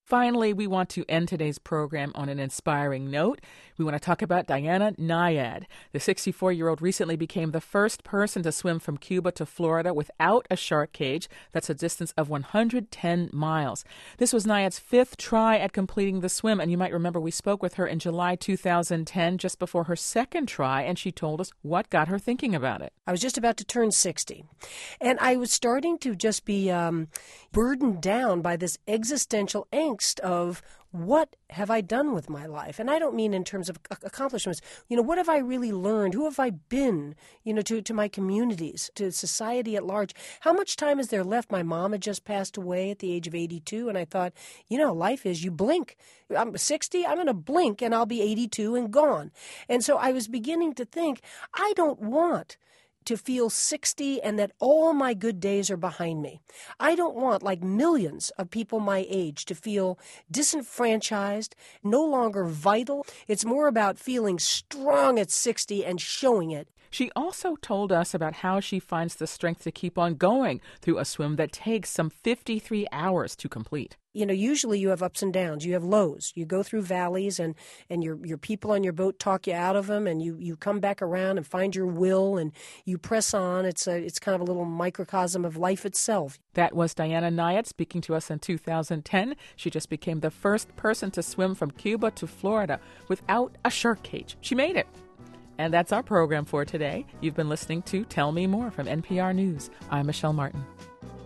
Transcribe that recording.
Finally, we want to end today's program on an inspiring note. We want to talk about Diana Nyad. The 64-year-old recently became the first person to swim from Cuba to Florida without a shark cage. That's a distance of 110 miles. This was Nyad's fifth try at completing the swim, and you might remember we spoke with her in July 2010, just before her second try, and she told us what got her thinking about it. I was just about to turn 60, and I was starting to just be burdened down by this existential angst of what have I done with my life? And I don't mean in terms of accomplishments. What have I really learned? Who have I been, to my communities, to society at large? How much time is there left? My mom had just passed away at the age of 82, and I thought, life is you blink. I'm 60, I'm going to blink, and I'll be 82 and gone. And so I was beginning to think, I don't want to feel 60 and that all my good days are behind me. I don't want, like millions of people my age, to feel disenfranchised, no longer vital. It's more about feeling strong at 60 and showing it. She also told us about how she finds the strength to keep on going through a swim that takes some 53 hours to complete. Usually you have ups and downs. You have lows. You go through valleys, and your people on your boat talk you out of them, and you come back around and find your will, and you press on. It's kind of a little microcosm of life itself. That was Diana Nyad speaking to us in 2010. She just became the first person to swim from Cuba to Florida without a shark cage. She made it. And that's our program for today. You've been listening to Tell Me More from NPR News. I'm Michelle Martin.